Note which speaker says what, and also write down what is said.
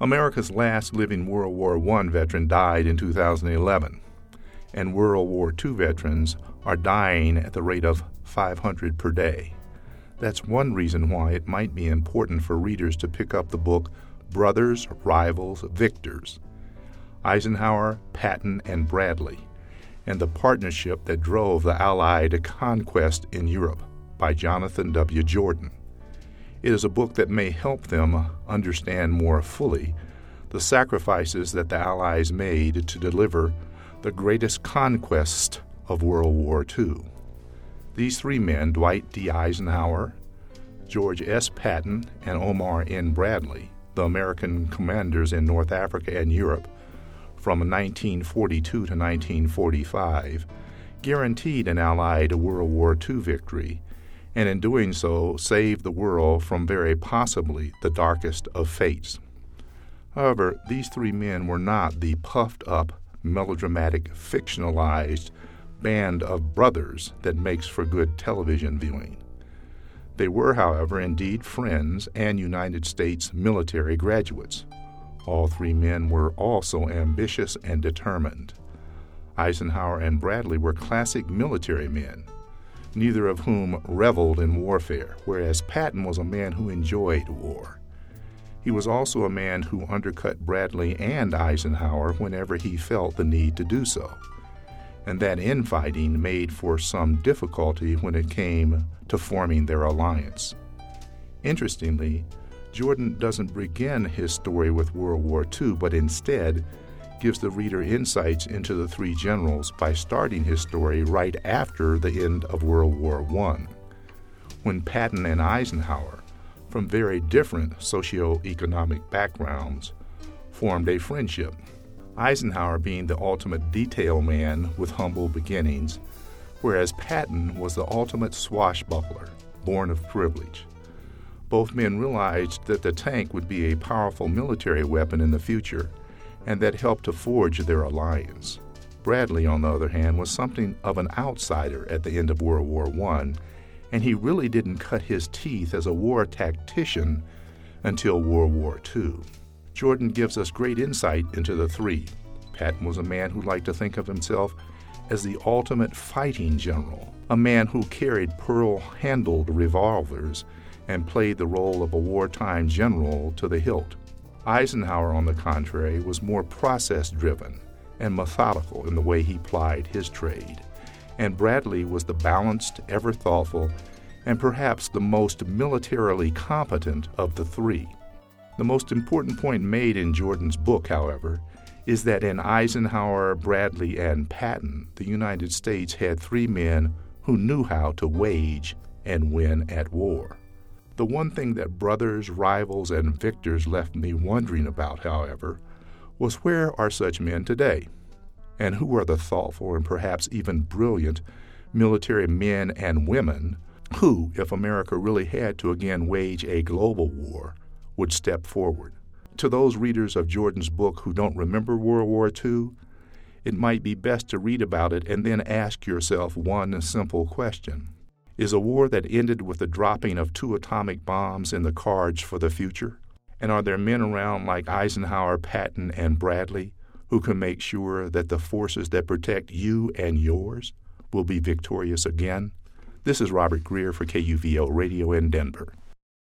Speaker 1: America's last living World War I veteran died in 2011, and World War II veterans are dying at the rate of 500 per day. That's one reason why it might be important for readers to pick up the book Brothers, Rivals, Victors, Eisenhower, Patton, and Bradley, and the partnership that drove the Allied conquest in Europe by Jonathan W. Jordan. It is a book that may help them understand more fully the sacrifices that the Allies made to deliver the greatest conquest of World War II. These three men, Dwight D. Eisenhower, George S. Patton, and Omar N. Bradley, the American commanders in North Africa and Europe, from 1942 to 1945, guaranteed an Allied World War II victory, and in doing so saved the world from very possibly the darkest of fates. However, these three men were not the puffed-up, melodramatic, fictionalized band of brothers that makes for good television viewing. They were, however, indeed friends and United States military graduates. All three men were also ambitious and determined. Eisenhower and Bradley were classic military men, neither of whom reveled in warfare, whereas Patton was a man who enjoyed war. He was also a man who undercut Bradley and Eisenhower whenever he felt the need to do so, and that infighting made for some difficulty when it came to forming their alliance. Interestingly, Jordan doesn't begin his story with World War II, but instead gives the reader insights into the three generals by starting his story right after the end of World War I, when Patton and Eisenhower, from very different socio-economic backgrounds, formed a friendship. Eisenhower being the ultimate detail man with humble beginnings, whereas Patton was the ultimate swashbuckler, born of privilege. Both men realized that the tank would be a powerful military weapon in the future, and that helped to forge their alliance. Bradley, on the other hand, was something of an outsider at the end of World War I, and he really didn't cut his teeth as a war tactician until World War II. Jordan gives us great insight into the three. Patton was a man who liked to think of himself as the ultimate fighting general, a man who carried pearl-handled revolvers and played the role of a wartime general to the hilt. Eisenhower, on the contrary, was more process-driven and methodical in the way he plied his trade, and Bradley was the balanced, ever-thoughtful, and perhaps the most militarily competent of the three. The most important point made in Jordan's book, however, is that in Eisenhower, Bradley, and Patton, the United States had three men who knew how to wage and win at war. The one thing that Brothers, Rivals, and Victors left me wondering about, however, was where are such men today? And who are the thoughtful and perhaps even brilliant military men and women who, if America really had to again wage a global war, would step forward? To those readers of Jordan's book who don't remember World War II, it might be best to read about it and then ask yourself one simple question. Is a war that ended with the dropping of 2 atomic bombs in the cards for the future? And are there men around like Eisenhower, Patton, and Bradley who can make sure that the forces that protect you and yours will be victorious again? This is Robert Greer for KUVO Radio in Denver.